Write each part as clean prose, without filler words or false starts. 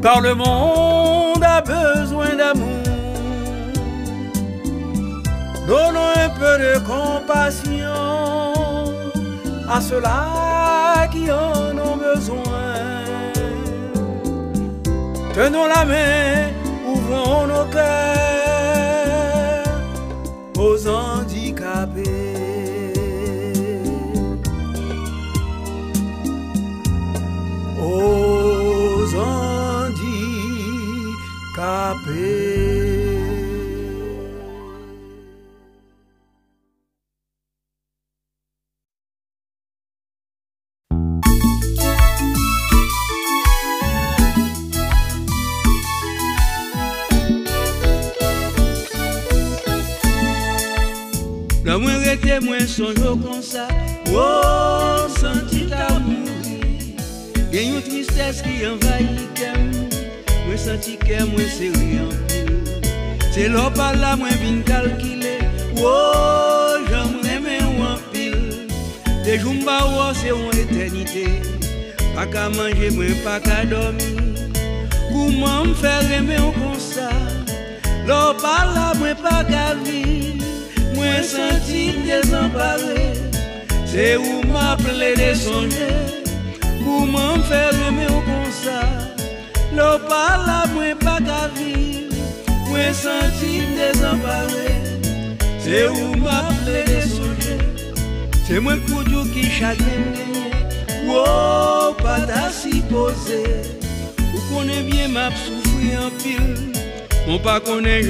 car le monde a besoin d'amour. Donnons un peu de compassion à ceux-là qui en ont besoin. Tenons la main, ouvrons nos cœurs aux handicapés. Aux handicapés. Dans moi rete moins songe comme ça, oh, senti l'amour. Gen yon tristesse qui envahit kem, moi senti que moi serré en pile. C'est l'eau par là moi vin calculer, oh, j'aimerais ou en pile. Les jours m'ba ou c'est une éternité, pas qu'à manger moi pas qu'à dormir. Comment me faire aimer comme ça, l'eau par là moi pas qu'à vivre. Moi senti désemparé, c'est où m'appeler des songer. Comment me faire aimer comme ça, l'eau par là moi pas qu'à vivre. Moi senti désemparé, c'est où m'appeler des songer. C'est moi pour tout qui chagrin gagné, oh pas ta si posé. Vous connaissez bien ma souffrir en pile. All right,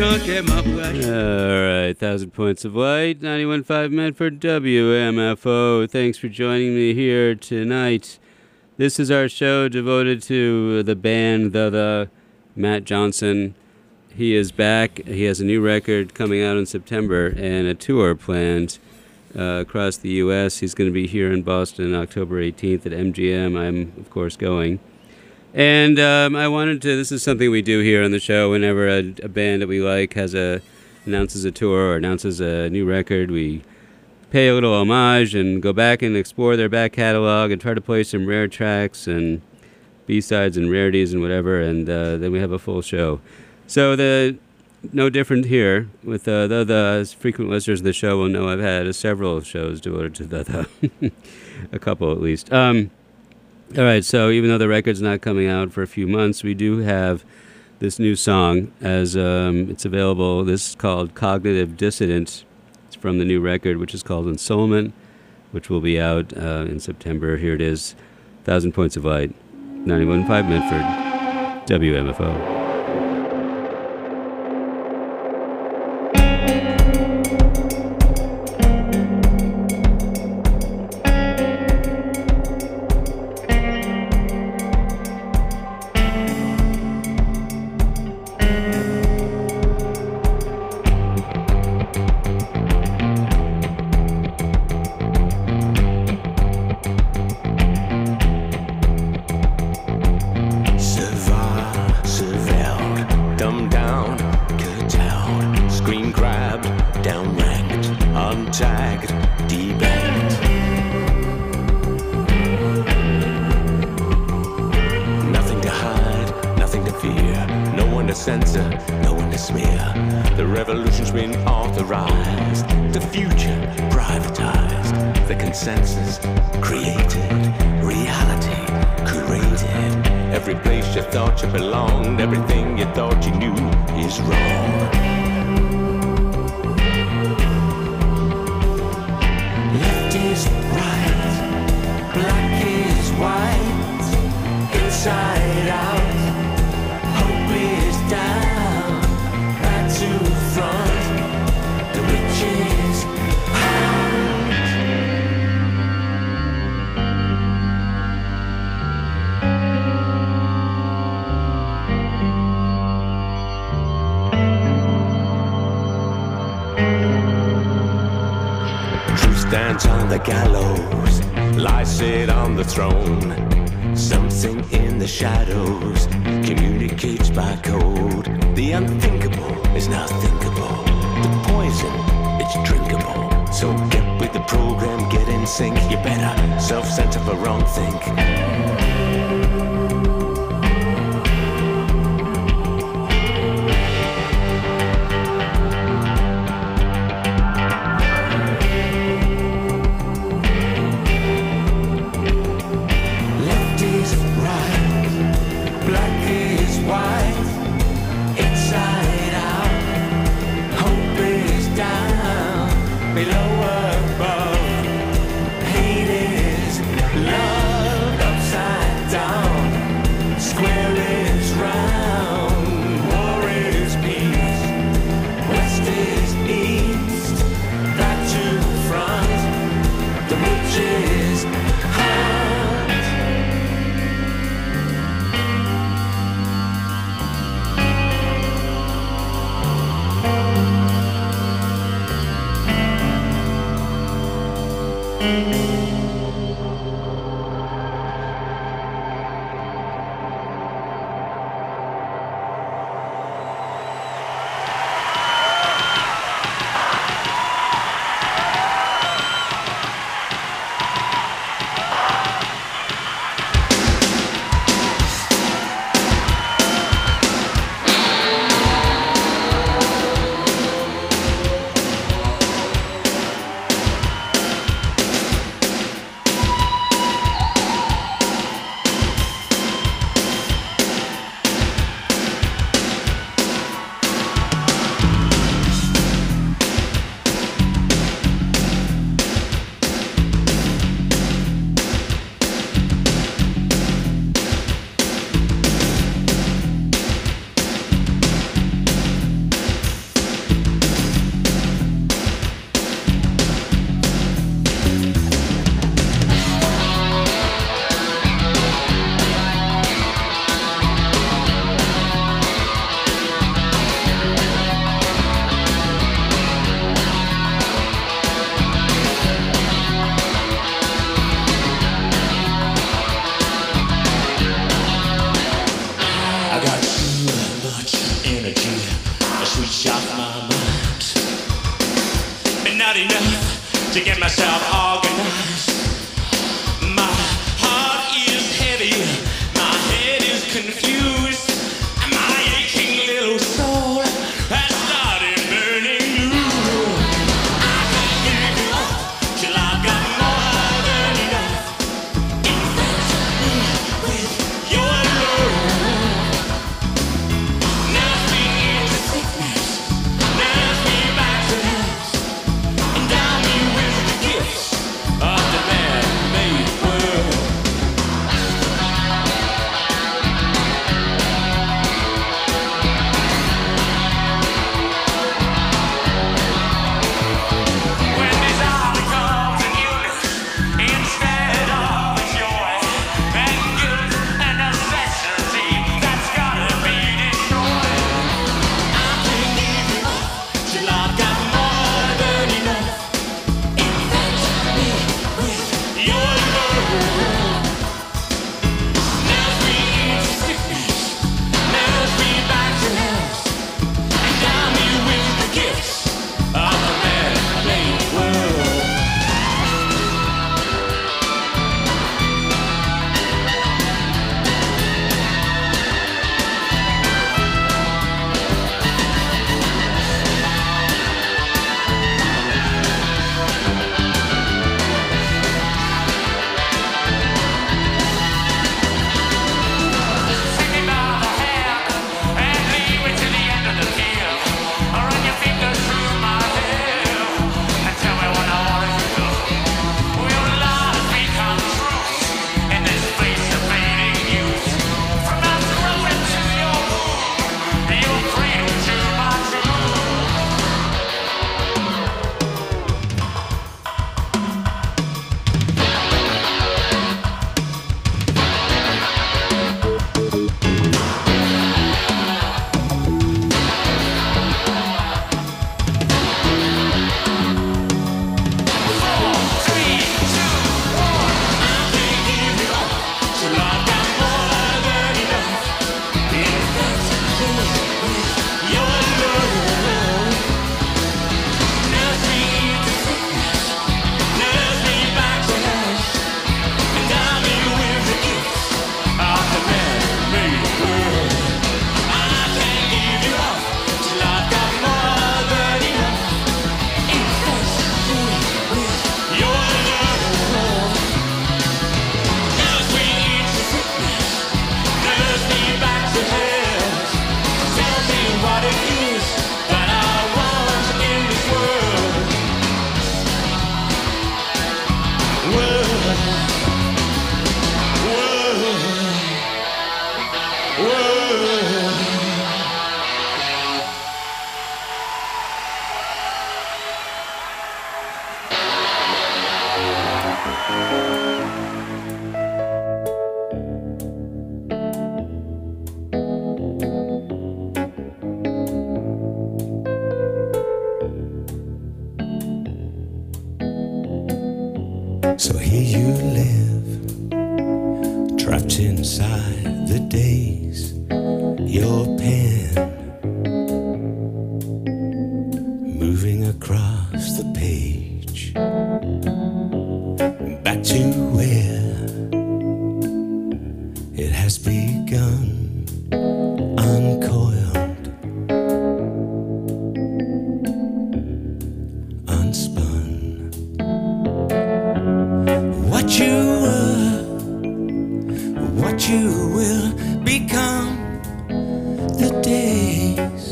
1,000 Points of Light, 91.5 Medford, WMFO. Thanks for joining me here tonight. This is our show devoted to the band, the Matt Johnson. He is back. He has a new record coming out in September and a tour planned across the U.S. He's going to be here in Boston October 18th at MGM. I'm, of course, going. And I wanted to, this is something we do here on the show whenever a band that we like announces a tour or announces a new record. We pay a little homage and go back and explore their back catalog and try to play some rare tracks and B-sides and rarities and whatever, and then we have a full show. So no different here with the frequent listeners of the show will know I've had several shows devoted to the a couple at least. All right, so even though the record's not coming out for a few months, we do have this new song as it's available. This is called Cognitive Dissident. It's from the new record, which is called Ensoulment, which will be out in September. Here it is, 1,000 Points of Light, 91.5 Medford, WMFO. Stands on the gallows, lies sit on the throne. Something in the shadows communicates by code. The unthinkable is now thinkable. The poison, it's drinkable. So get with the program, get in sync. You better self-censor for wrong think. to get myself organized. My heart is heavy, my head is confused, and my aching little soul has started burning blue. I can't give you up till I've got more than enough. Infect me with your love. Nurse me into sickness, nurse me back to health. Endow me with the gifts of the man-made world. When desire becomes an illness instead of a joy, and guilt and necessity, that's gotta be destroyed. I can't give you up till I've got more than enough. Infect me with your love. Nurse me into sickness, nurse me back to health. Endow me with the gifts of the man-made world. Take me by the hand and lead me to the end of the field. Run your fingers through my hair and tell me what I wanna do. Will lies become truth in this place of fading youth? From my throat into your womb, your freedom to my truth. Till I've got more than enough. Infect me with your love. Nurse me into sickness, nurse me back to health. Endow me with the gifts of the man-made world. I can't give you up till I've got more than enough. Infect me with your love. Nurse me into sickness, nurse me back to health. Tell me what it is that I want in this world. World. So here you live, trapped inside the days. Your pen moving across the page, back to where it has begun, uncoiled, unspun. What you were, what you will become, the days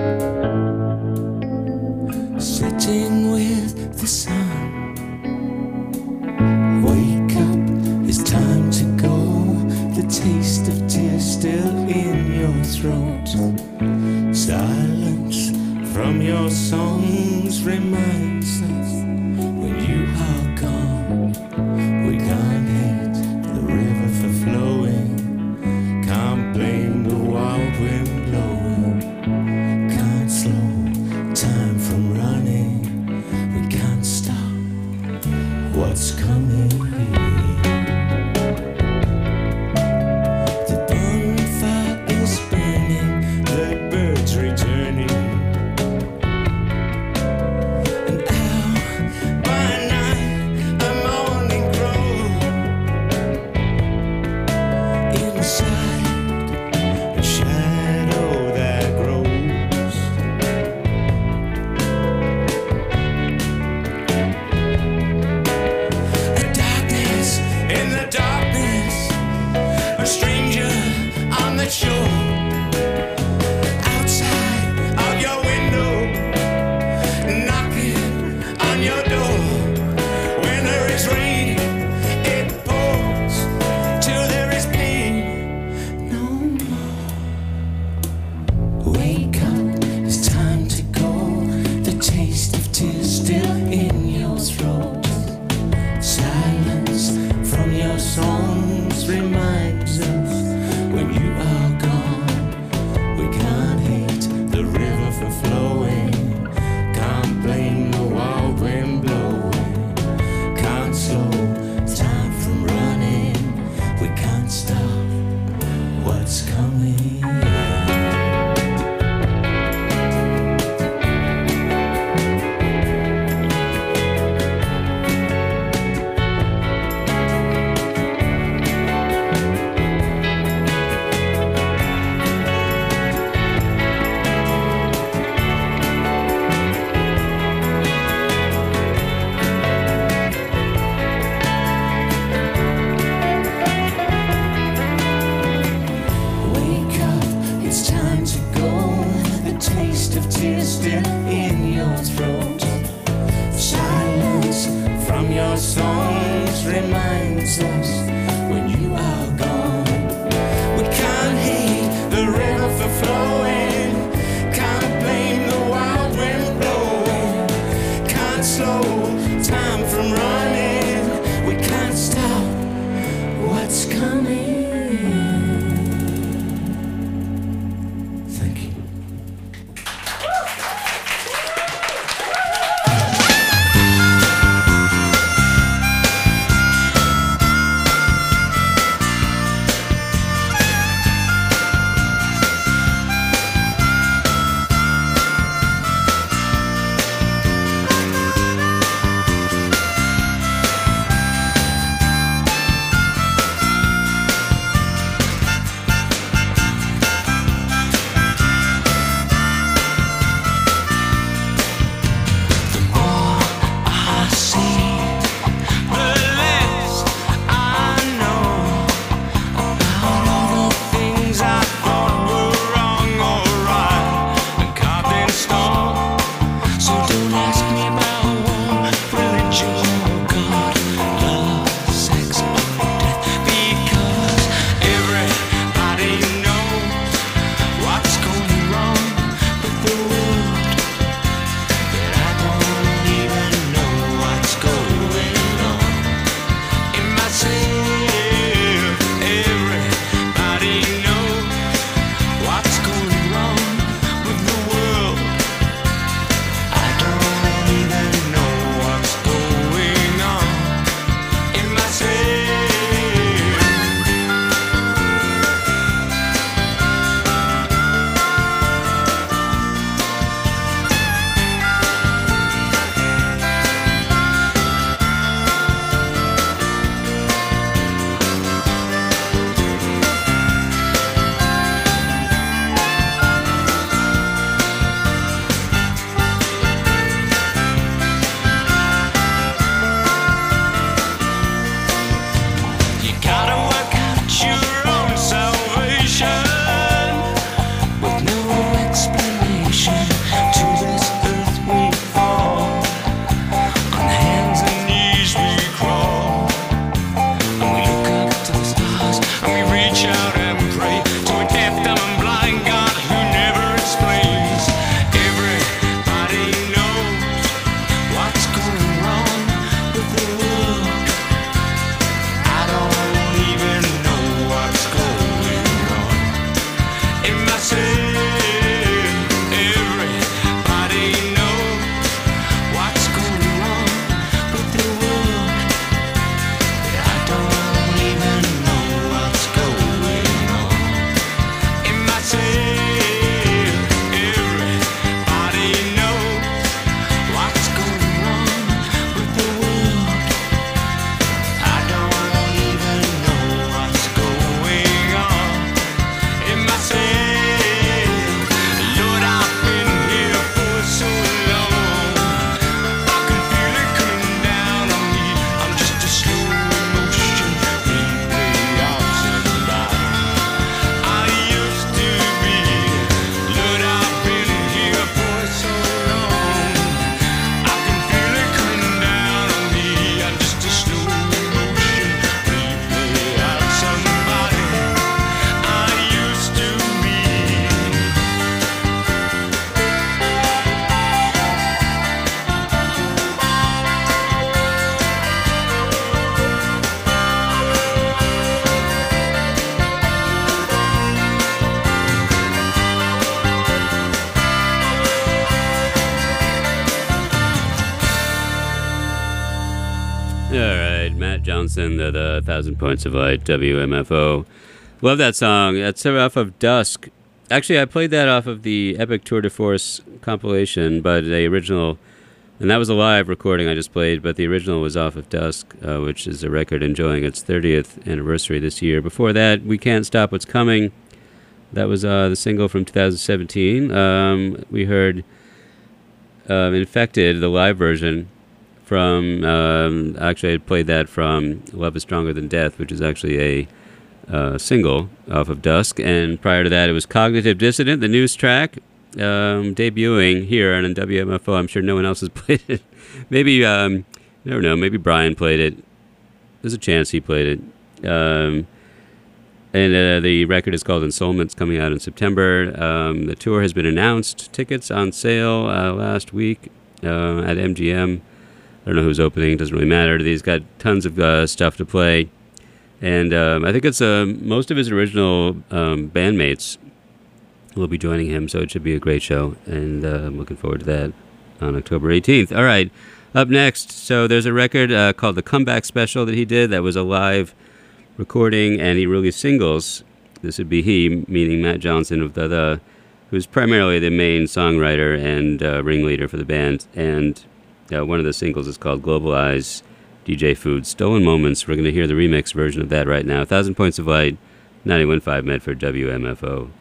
sitting with the sun. Wake up, it's time to go. The taste of tears still in your throat. Silence from your songs reminds us when you are gone. We can't hate the river for flowing, can't blame the wild wind blowing, can't slow time from running, we can't stop what's coming. The bonfire is burning, the birds returning, and out by night. Johnson, the 1,000 Points of Light, WMFO. Love that song. That's off of Dusk. Actually, I played that off of the Epic Tour de Force compilation, but the original, and that was a live recording I just played, but the original was off of Dusk, which is a record enjoying its 30th anniversary this year. Before that, We Can't Stop What's Coming. That was the single from 2017. We heard Infected, the live version from, actually I played that from Love is Stronger Than Death, which is actually a single off of Dusk. And prior to that, it was Cognitive Dissident, the news track, debuting here on WMFO. I'm sure no one else has played it. Maybe, I don't know, maybe Brian played it. There's a chance he played it. And the record is called Ensoulment's coming out in September. The tour has been announced. Tickets on sale last week at MGM. I don't know who's opening. It doesn't really matter. He's got tons of stuff to play. And I think it's most of his original bandmates will be joining him, so it should be a great show. And I'm looking forward to that on October 18th. All right, up next. So there's a record called The Comeback Special that he did. That was a live recording, and he released singles. This would be he, meaning Matt Johnson of the who's primarily the main songwriter and ringleader for the band. And one of the singles is called Globalize, DJ Food, Stolen Moments. We're going to hear the remix version of that right now. 1,000 Points of Light, 91.5 Medford, WMFO.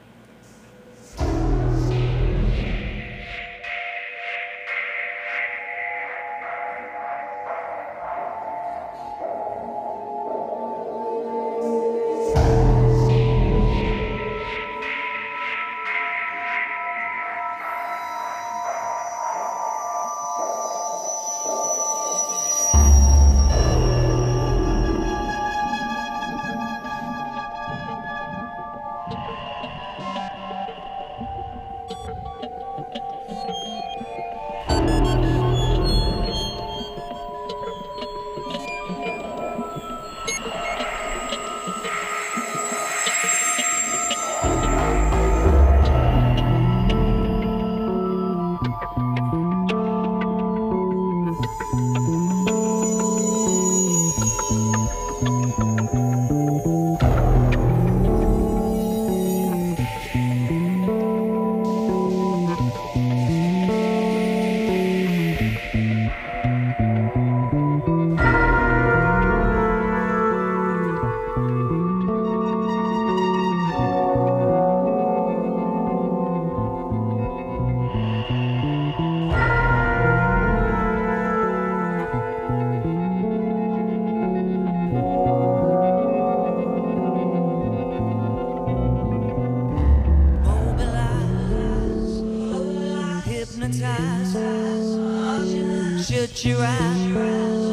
Shut your eyes,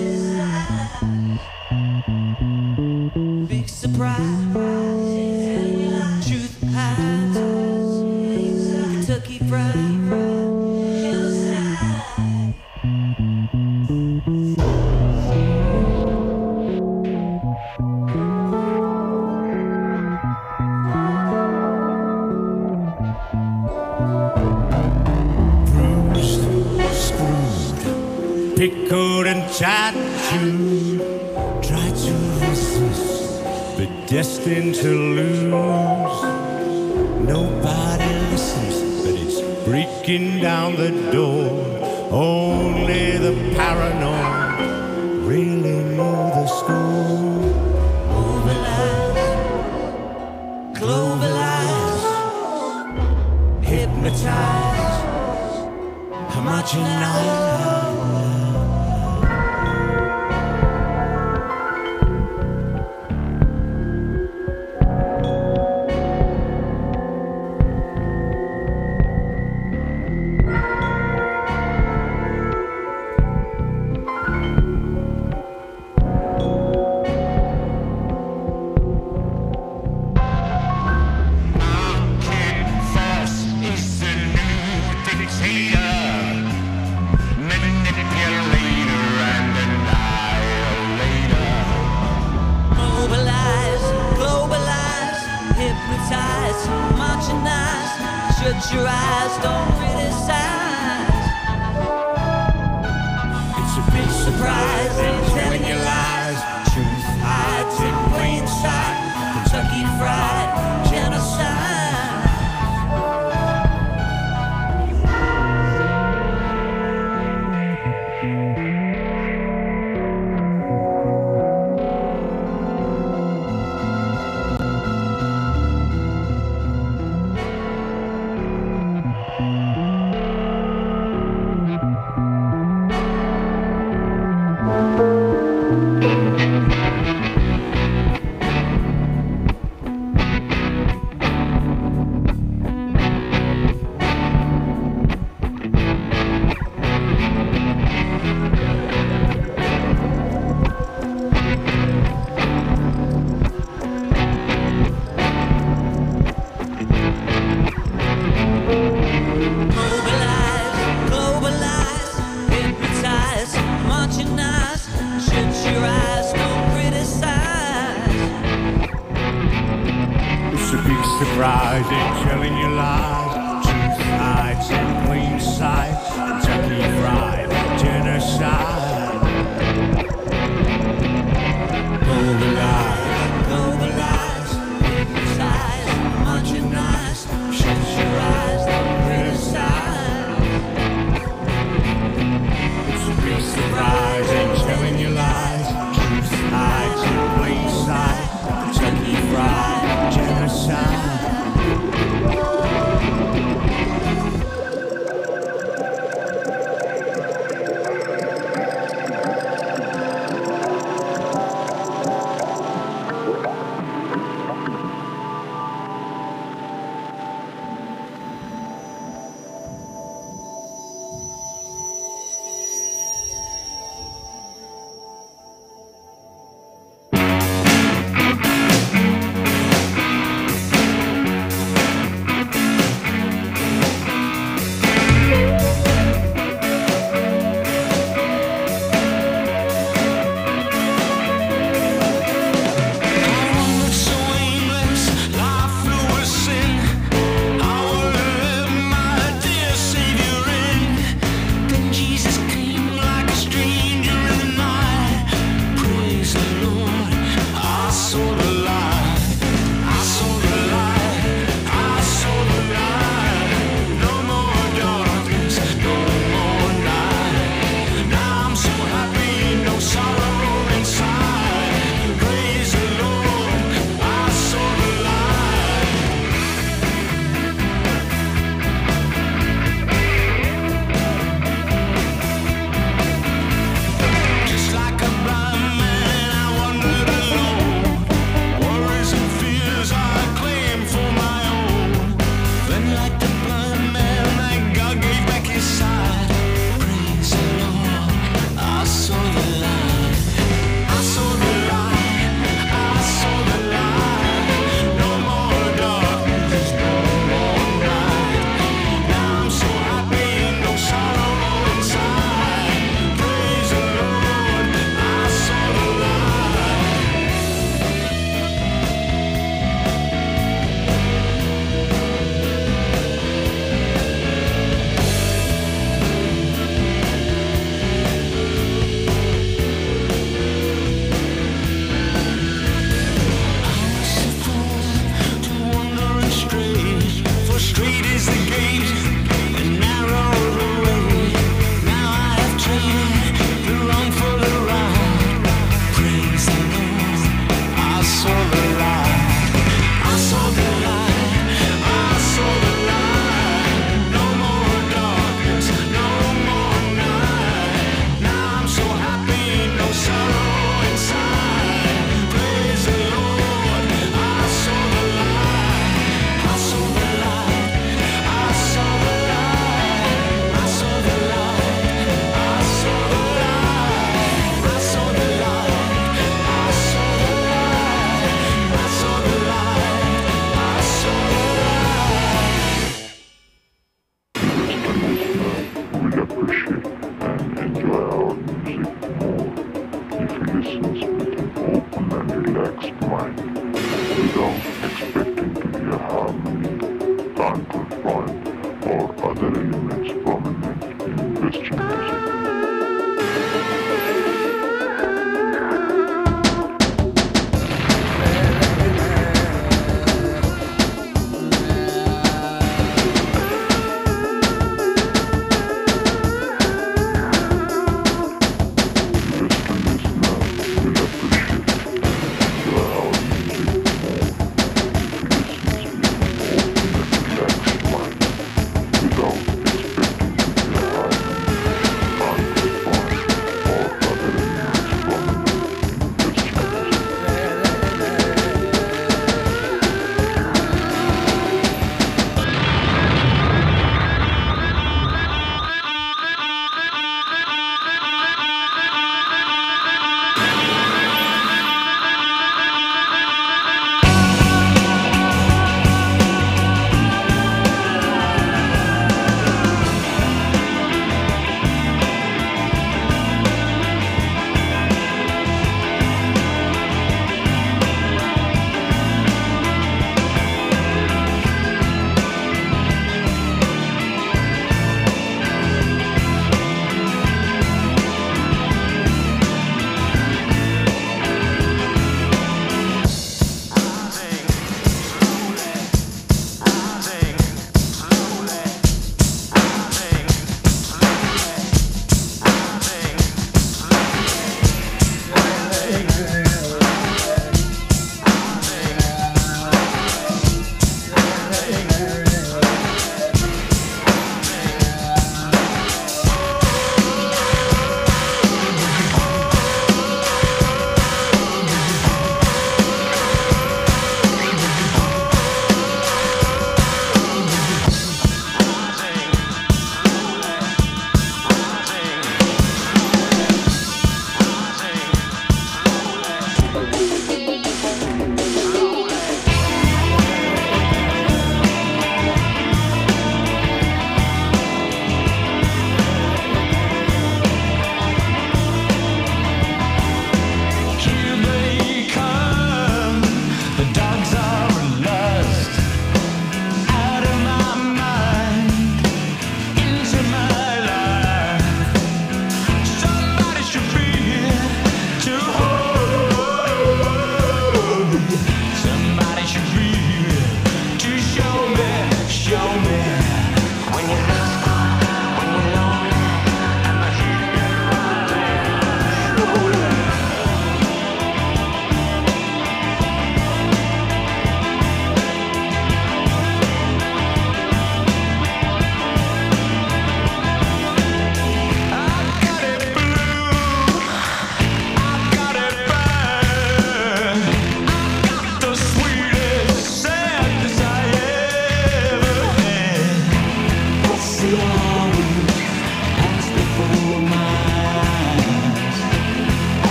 big surprise, truth hides, Kentucky Fried. Pickled and chewed, try to resist, but destined to lose. Nobody listens, but it's breaking down the door. Only the paranoid really know the score. Mobilize, globalize, hypnotize, homogenize. Shut your eyes, don't criticize. It's a big surprise, ain't telling you lies. surprised in telling you lies. Truth hides in plain sight. Kentucky Fried genocide. Globalize, criticize, marginalize, shut your eyes, don't criticize. Be surprised in telling you lies. Truth hides in plain sight. Kentucky Fried genocide.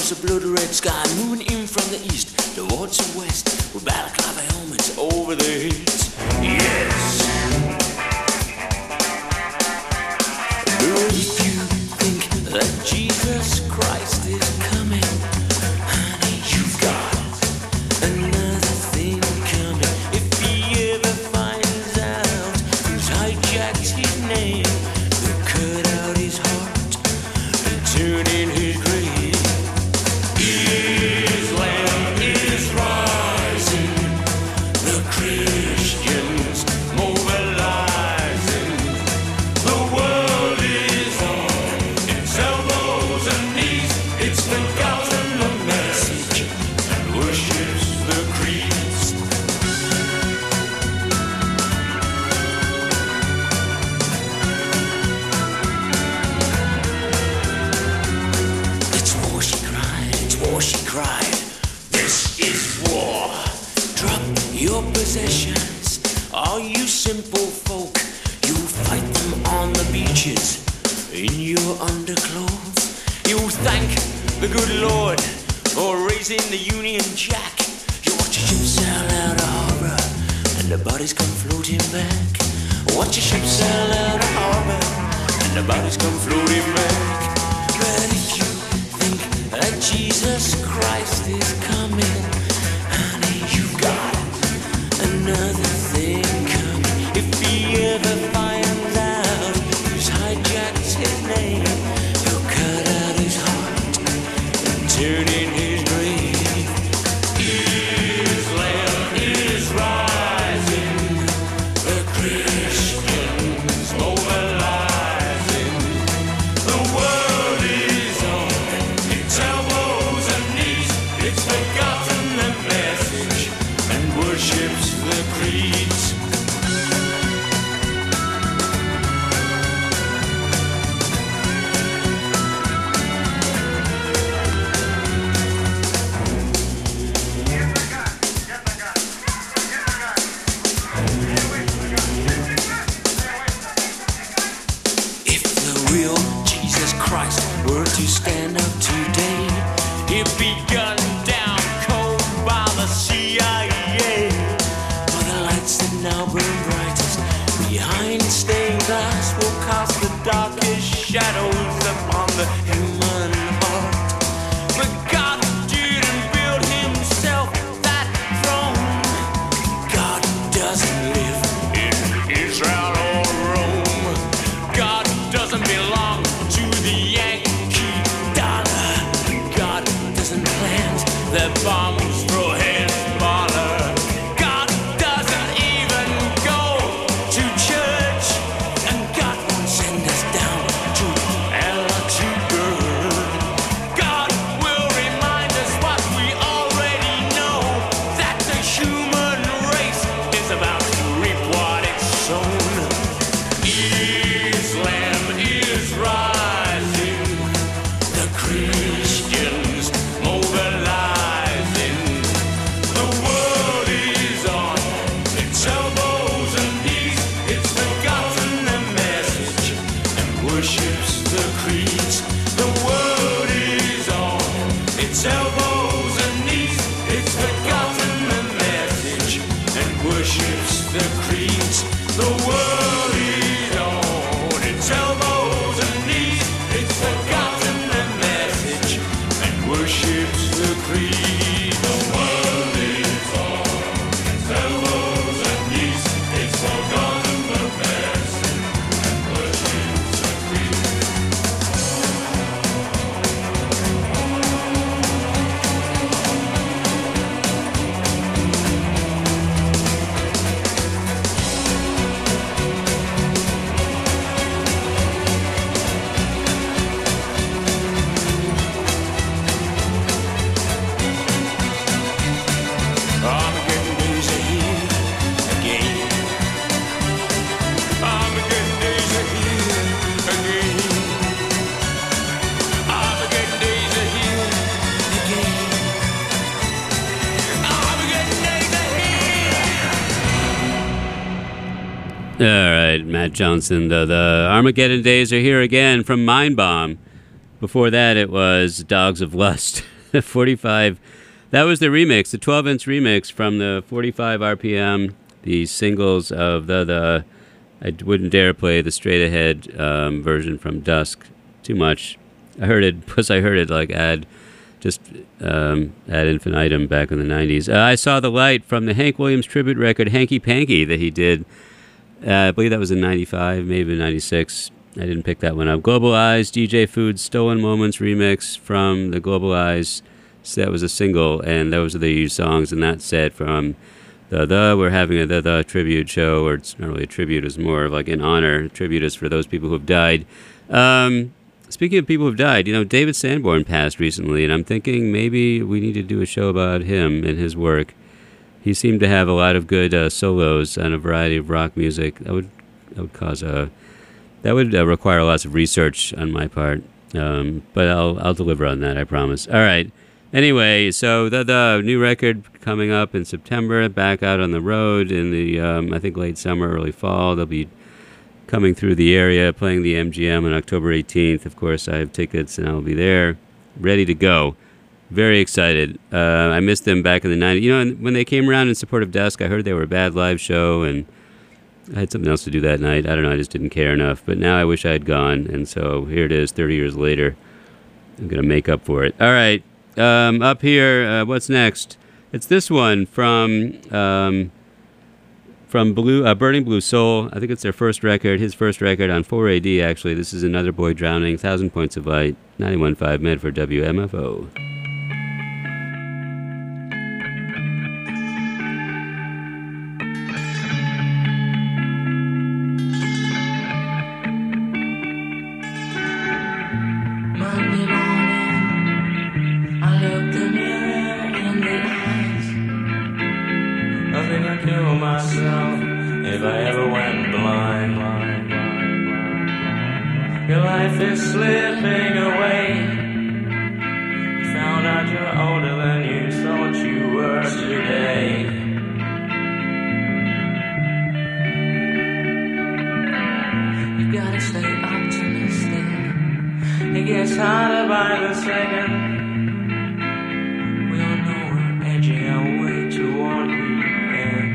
was a blood-red sky moving in from the east towards the west with balaclava helmets over their heads. Yes. But if you think that Jesus Christ is coming, honey, you've got another thing coming. If he ever finds out who's hijacked his name, they'll cut out his heart and turn in his grave. Islam is rising, the Christians mobilizing. The world is on its elbows and knees. It's forgotten the message and worships the creeds. It's war, she cried, it's war, she cried. This is war. Drop your possessions, all you simple folk. You fight them on the beaches in your underclothes. You thank the good Lord for raising the Union Jack. You watch a ship sail out of harbor and the bodies come floating back. Watch a ship sail out of harbor and the bodies come floating back. But if you think that Jesus Christ is coming, honey, you've got another thing coming. If he ever finds out who's hijacked his name, he'll cut out his heart and turn in his grave. Islam is rising, the Christians mobilizing. The world is on its elbows and knees. It's forgotten the message and worships the creeds. If the real Jesus Christ were to stand up today, he'd be gunned down cold by the CIA. For the lights that now burn brightest behind stained glass will cast the darkest shadows upon the human heart. But God didn't build himself that throne. God doesn't live in Israel or Rome. God doesn't belong to the Yankee dollar. God doesn't plant the bombs for Hezbollah. God doesn't even go to church, and God won't send us down to hell to burn. God will remind us what we already know, that the human race is about to reap what it's sown. Islam is rising, the Christians mobilizing. The world is on its elbows and knees. It's forgotten the message and worships the creeds. The world is on its elbows and knees. It's forgotten the message and worships the creeds. The world is on its elbows and knees. It's forgotten the message and worships the creed. The world is on its elbows and knees. It's forgotten the message and worships the creed. Armageddon days are here again. Armageddon days are here again. Armageddon days are here again. Armageddon days are here. All right, Matt Johnson. The Armageddon days are here again from Mind Bomb. Before that, it was Dogs of Lust. 45. That was the remix, the 12-inch remix from the 45 RPM, the singles of the I wouldn't dare play the straight-ahead version from Dusk too much. I heard it like ad infinitum back in the 90s. I Saw the Light from the Hank Williams tribute record Hanky Panky that he did. I believe that was in 95, maybe 96. I didn't pick that one up. Globalized, DJ Food's Stolen Moments remix from the Globalized. So that was a single, and those are the songs in that set from we're having a the tribute show, or it's not really a tribute, it's more of like an honor. A tribute is for those people who have died. Speaking of people who've died, David Sanborn passed recently, and I'm thinking maybe we need to do a show about him and his work. He seemed to have a lot of good solos on a variety of rock music. That would require lots of research on my part, but I'll deliver on that, I promise. All right. Anyway, so the new record coming up in September, back out on the road in the I think late summer, early fall. They'll be coming through the area, playing the MGM on October 18th. Of course, I have tickets, and I'll be there, ready to go. Very excited. I missed them back in the 90s. And when they came around in support of Dusk, I heard they were a bad live show, and I had something else to do that night. I don't know, I just didn't care enough. But now I wish I had gone, and so here it is, 30 years later. I'm going to make up for it. All right, up here, what's next? It's this one from Burning Blue Soul. I think it's their first record, his first record on 4AD, actually. This is Another Boy Drowning, 1,000 Points of Light, 91.5 Medford WMFO. Monday morning, I looked the mirror in the eyes. I think I'd kill myself if I ever went blind. Your life is slipping away. You found out you're older than you thought you were today. You gotta stay optimistic. It gets harder by the second. We all know we're edging our way toward the end.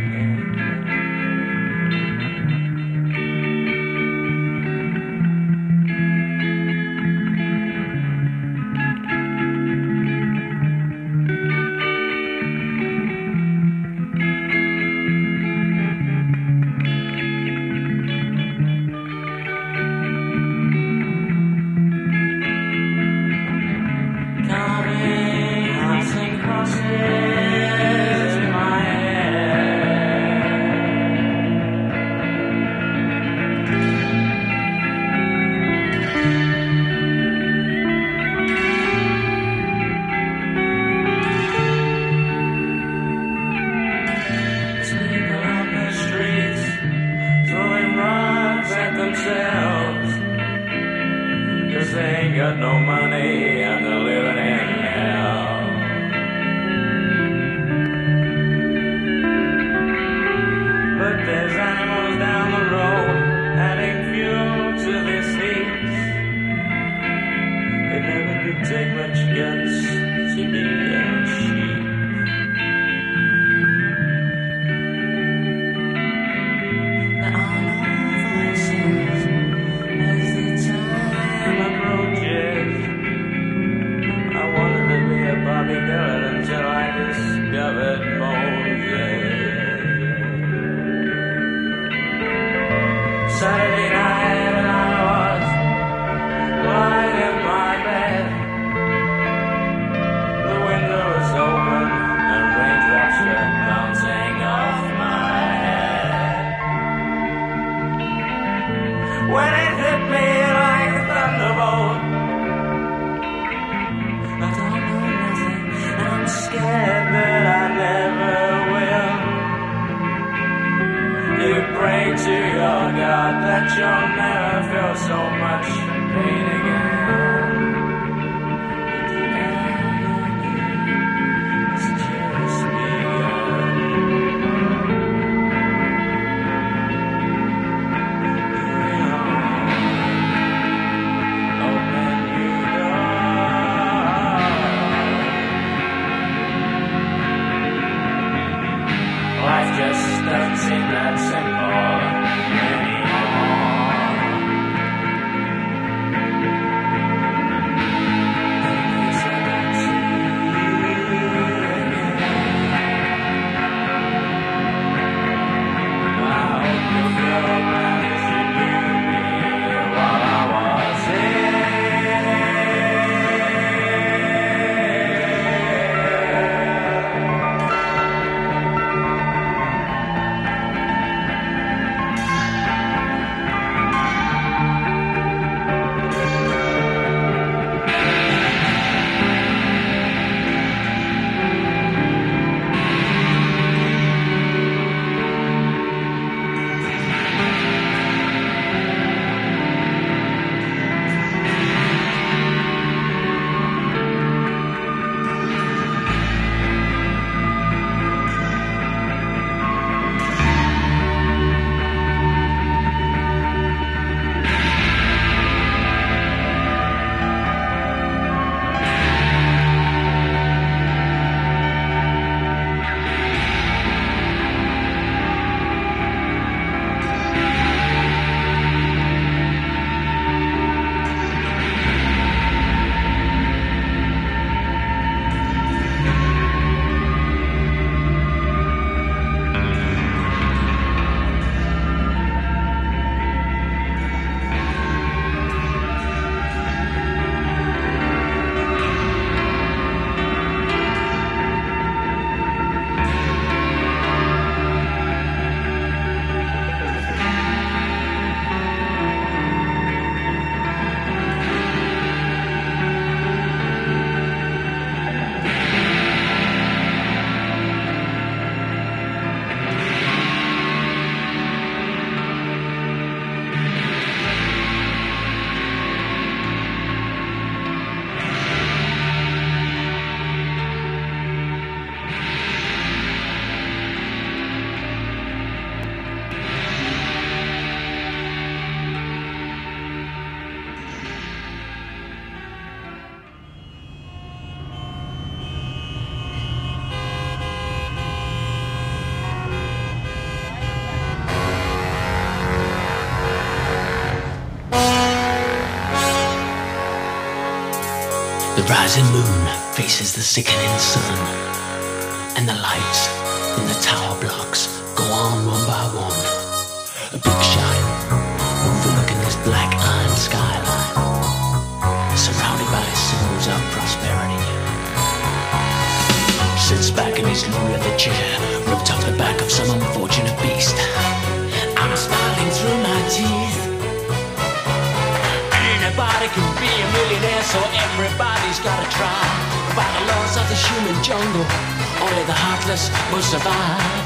ain't that simple anymore. In case I don't see you again, I hope you feel bad as you knew me while I was here. The rising moon faces the sickening sun, and the lights in the tower blocks go on one by one. A big shine overlooking this black iron skyline, surrounded by symbols of prosperity. Sits back in his low leather chair, ripped off the back of some unfortunate beast. I'm smiling through my teeth. Anybody can be a millionaire, so everybody's gotta try. By the laws of the human jungle, only the heartless will survive.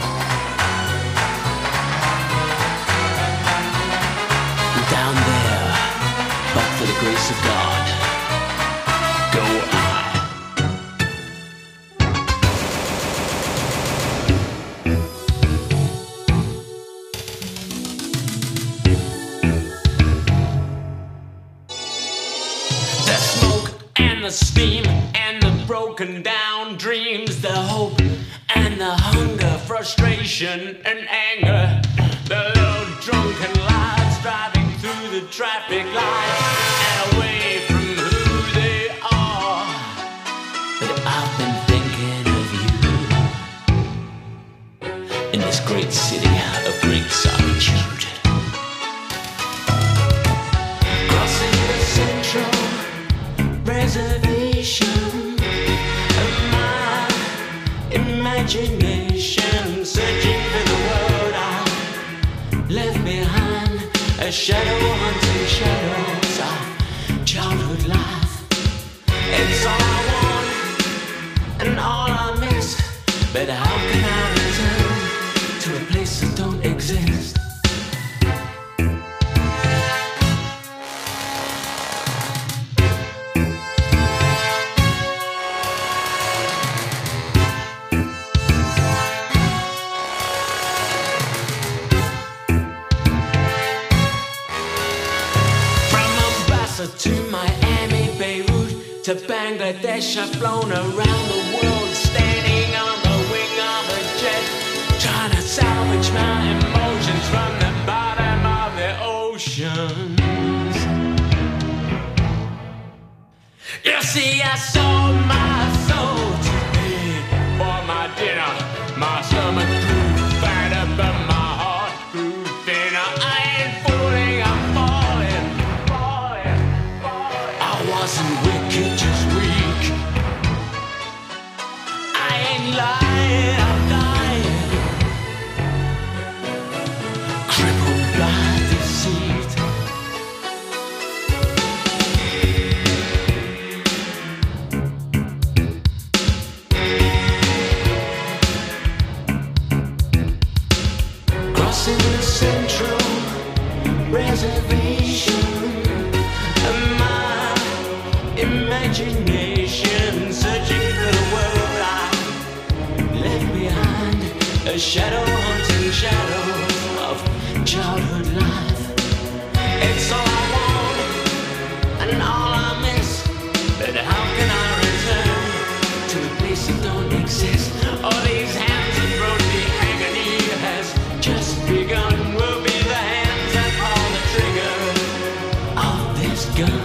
Down there, but for the grace of God, go I. The steam and the broken down dreams, the hope and the hunger, frustration and anger, the low drunken lights driving through the traffic lights and away from who they are. But I've been thinking of you in this great city of great solitude, crossing the central reservation of my imagination, searching for the world I left behind, a shadow hunting shadows of childhood life. It's all I want and all I miss, but how can I return to a place that don't exist? To Miami, Beirut, to Bangladesh, I've flown around the world, standing on the wing of a jet, trying to salvage my proof right above my heart grew thinner. I ain't fooling, I'm falling. I wasn't wicked, just weak. I ain't lying, I'm dying. Crippled by deceit. Crossing the central reservation, and my imagination searching for the world I left behind. A shadow haunting shadows of childhood life. It's all I want and all I miss, but how can I return to a place that don't exist? All these hands that brought the agony has just begun. Will be the hands that pull the trigger of this gun.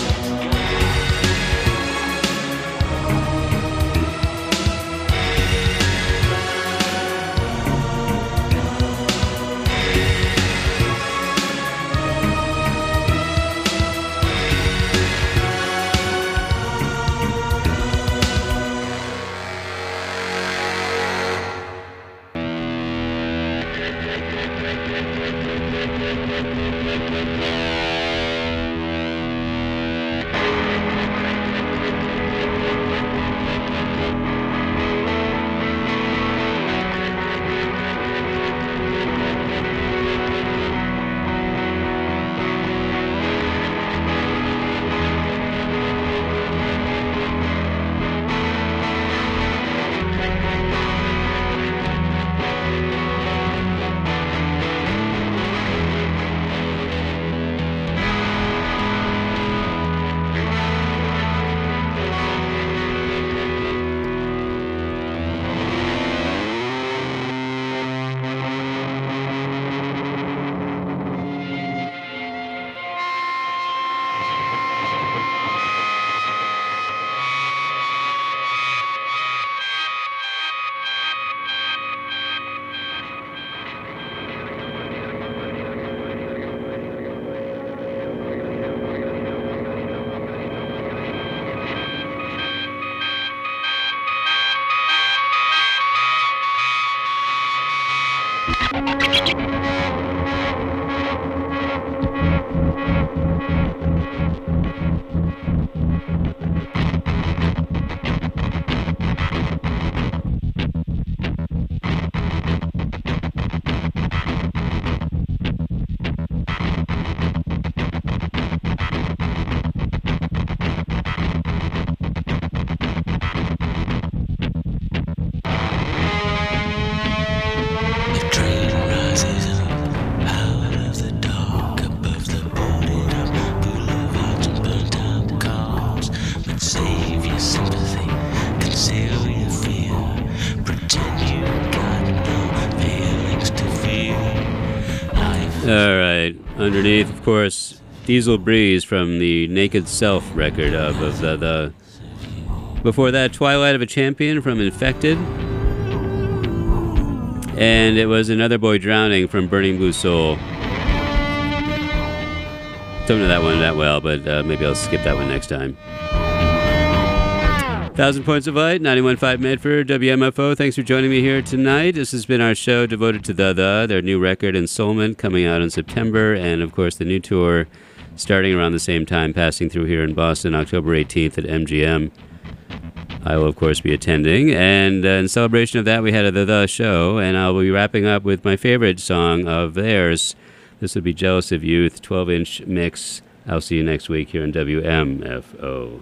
All right. Underneath, of course, Diesel Breeze from the Naked Self record of the before that, Twilight of a Champion from Infected. And it was Another Boy Drowning from Burning Blue Soul. Don't know that one that well, but maybe I'll skip that one next time. 1,000 Points of Light, 91.5 Medford, WMFO. Thanks for joining me here tonight. This has been our show devoted to their new record, Ensoulment, coming out in September, and of course the new tour starting around the same time, passing through here in Boston, October 18th at MGM. I will, of course, be attending, and in celebration of that, we had a The show, and I'll be wrapping up with my favorite song of theirs. This would be Jealous of Youth, 12-inch mix. I'll see you next week here on WMFO.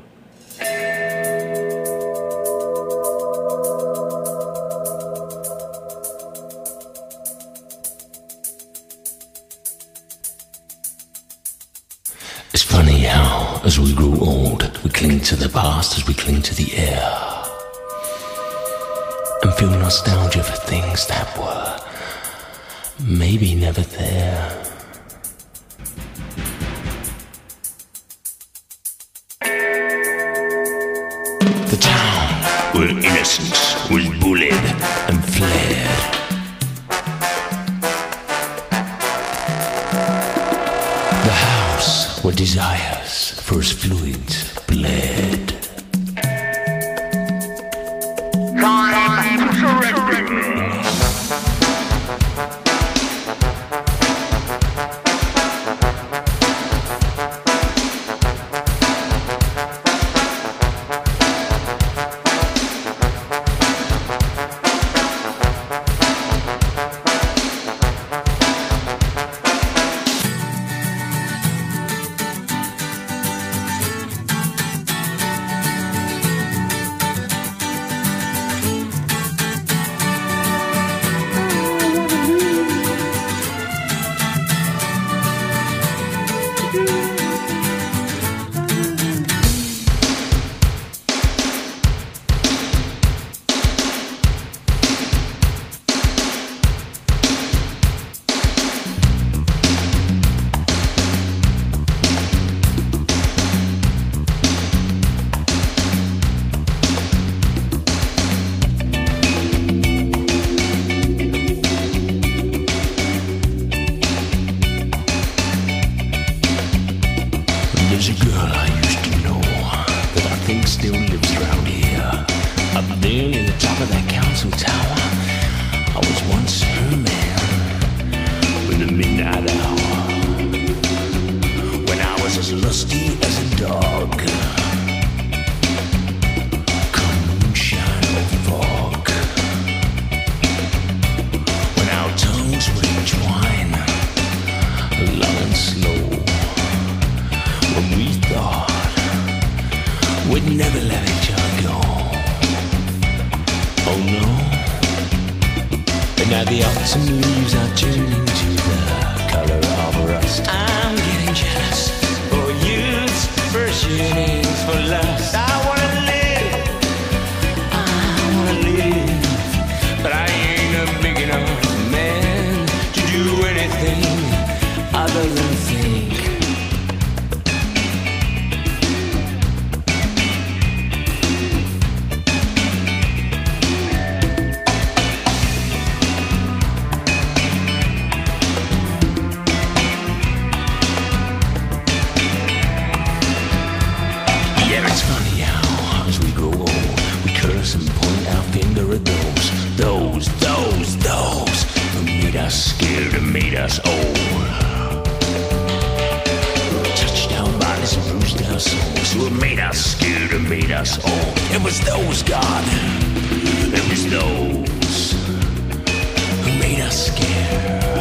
It's funny how, as we grew old, we cling to the past as we cling to the air, and feel nostalgia for things that were maybe never there. The town where innocence was bullied and flared where desire's first fluids bled. There's a girl I used to know that I think still lives around here. Up there near the top of that council tower, I was once her man. In the midnight hour, when I was as lusty as a dog. Come moonshine or fog, when our tongues would entwine, long and slow. When we thought we'd never let each other go. Oh no. And now the autumn leaves are turning to the color of rust. I'm getting jealous for youth's first yearnings for lust. I wanna live, but I ain't a big enough man to do anything other than think. Those who made us scared and made us old. Touched our bodies and bruised our souls. Who made us scared and made us old. It was those, God. It was those who made us scared.